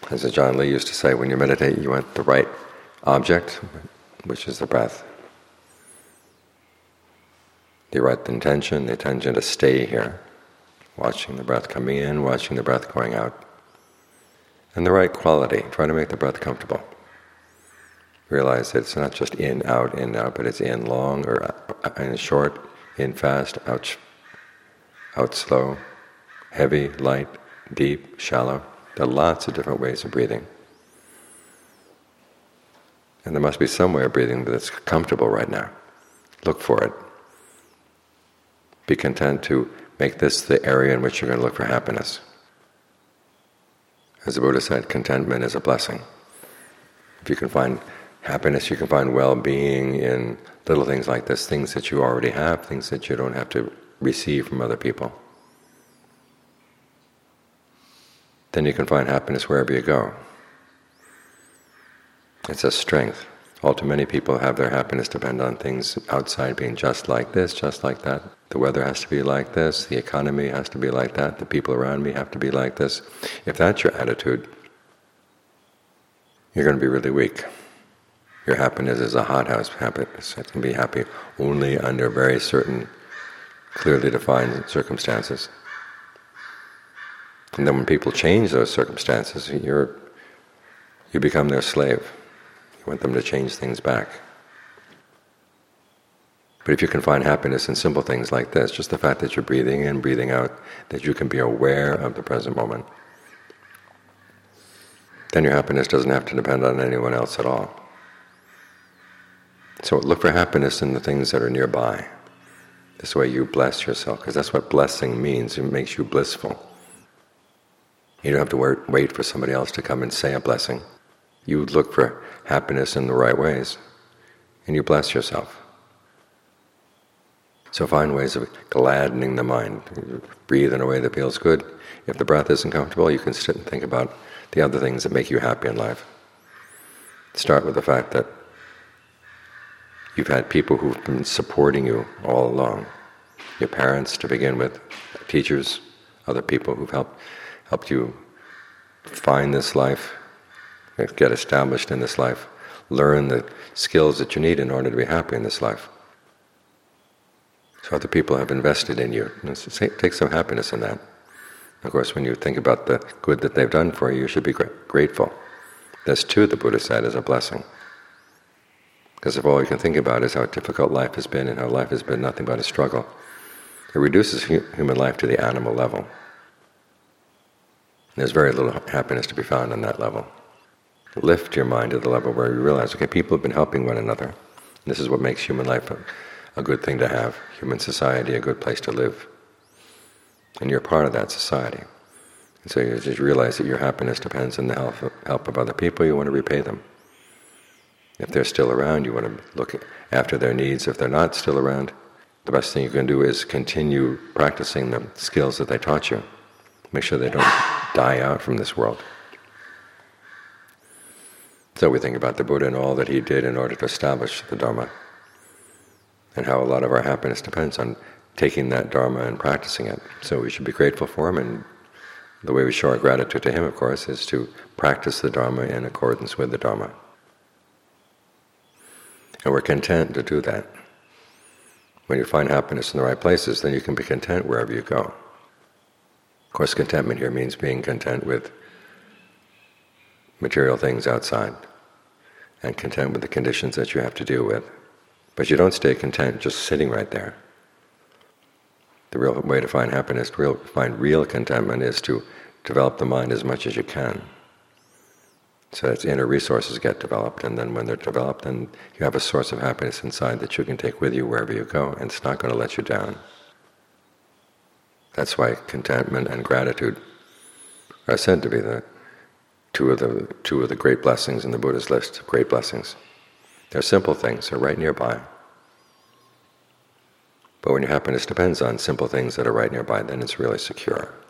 As John Lee used to say, when you meditate, you want the right object, which is the breath. The right intention, the intention to stay here, watching the breath coming in, watching the breath going out. And the right quality, try to make the breath comfortable. Realize that it's not just in, out, but it's in long or in short, in fast, out slow, heavy, light, deep, shallow. There are lots of different ways of breathing. And there must be some way of breathing that's comfortable right now. Look for it. Be content to make this the area in which you're going to look for happiness. As the Buddha said, contentment is a blessing. If you can find happiness, you can find well-being in little things like this, things that you already have, things that you don't have to receive from other people. Then you can find happiness wherever you go. It's a strength. All too many people have their happiness depend on things outside being just like this, just like that. The weather has to be like this, the economy has to be like that, the people around me have to be like this. If that's your attitude, you're going to be really weak. Your happiness is a hothouse happiness. It can be happy only under very certain, clearly defined circumstances. And then when people change those circumstances, you become their slave. You want them to change things back. But if you can find happiness in simple things like this, just the fact that you're breathing in, breathing out, that you can be aware of the present moment, then your happiness doesn't have to depend on anyone else at all. So look for happiness in the things that are nearby. This way you bless yourself, because that's what blessing means. It makes you blissful. You don't have to wait for somebody else to come and say a blessing. You look for happiness in the right ways, and you bless yourself. So find ways of gladdening the mind. Breathe in a way that feels good. If the breath isn't comfortable, you can sit and think about the other things that make you happy in life. Start with the fact that you've had people who've been supporting you all along. Your parents to begin with, teachers, other people who've helped you find this life, get established in this life, learn the skills that you need in order to be happy in this life. So other people have invested in you. Take some happiness in that. Of course, when you think about the good that they've done for you, you should be grateful. This too, the Buddha said, is a blessing. Because if all you can think about is how difficult life has been and how life has been nothing but a struggle, it reduces human life to the animal level. There's very little happiness to be found on that level. Lift your mind to the level where you realize, okay, people have been helping one another. This is what makes human life a good thing to have, human society a good place to live. And you're part of that society. And so you just realize that your happiness depends on the help of other people. You want to repay them. If they're still around, you want to look after their needs. If they're not still around, the best thing you can do is continue practicing the skills that they taught you. Make sure they don't die out from this world. So we think about the Buddha and all that he did in order to establish the Dharma, and how a lot of our happiness depends on taking that Dharma and practicing it. So we should be grateful for him, and the way we show our gratitude to him, of course, is to practice the Dharma in accordance with the Dharma. And we're content to do that. When you find happiness in the right places, then you can be content wherever you go. Of course, contentment here means being content with material things outside, and content with the conditions that you have to deal with. But you don't stay content just sitting right there. The real way to find happiness, to find real contentment, is to develop the mind as much as you can. So that inner resources get developed, and then when they're developed, then you have a source of happiness inside that you can take with you wherever you go, and it's not going to let you down. That's why contentment and gratitude are said to be the two of the great blessings in the Buddha's list of great blessings. They're simple things, they're right nearby. But when your happiness depends on simple things that are right nearby, then it's really secure.